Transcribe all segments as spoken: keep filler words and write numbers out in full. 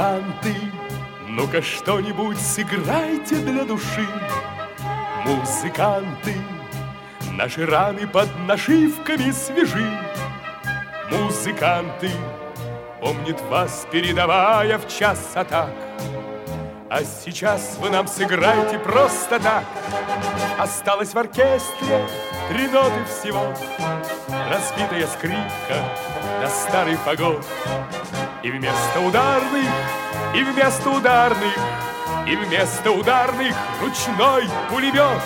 Музыканты, ну-ка что-нибудь сыграйте для души. Музыканты, наши раны под нашивками свежи. Музыканты, помнит вас, передавая в час атак. А сейчас вы нам сыграете просто так. Осталось в оркестре три ноты всего, разбитая скрипка да старый фагот. И вместо ударных, и вместо ударных, и вместо ударных ручной пулемет.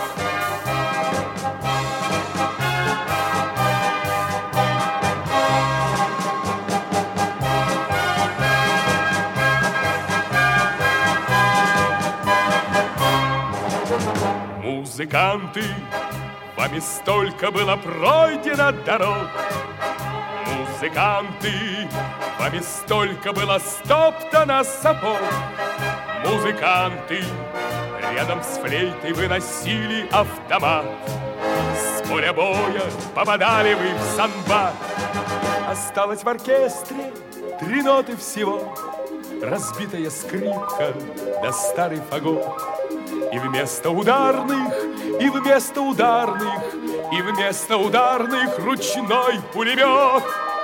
Музыканты, вами столько было пройдено дорог. Музыканты, вами столько было стоптано сапог. Музыканты, рядом с флейтой вы носили автомат. С поля боя попадали вы в самбат. Осталось в оркестре три ноты всего, разбитая скрипка да старый фагот. И вместо ударных, и вместо ударных, и вместо ударных ручной пулемет.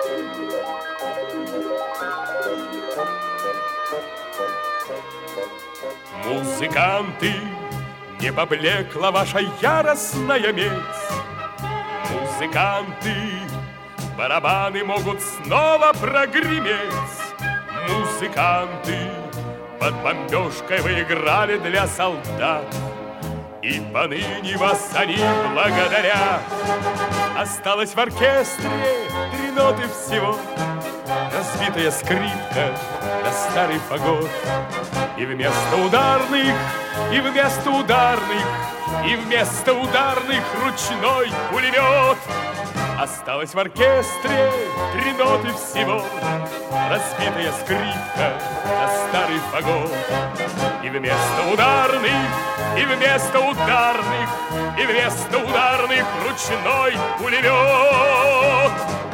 Музыканты, не поблекла ваша яростная медь. Музыканты, барабаны могут снова прогреметь. Музыканты, под бомбежкой вы играли для солдат, и поныне вас они благодарят. Осталось в оркестре три ноты всего, разбитая скрипка да старый фагот. И вместо ударных, и вместо ударных, и вместо ударных ручной пулемет. Осталось в оркестре три ноты всего, разбитая скрипка да старый фагот. И вместо ударных, и вместо ударных, и вместо ударных ручной пулемет.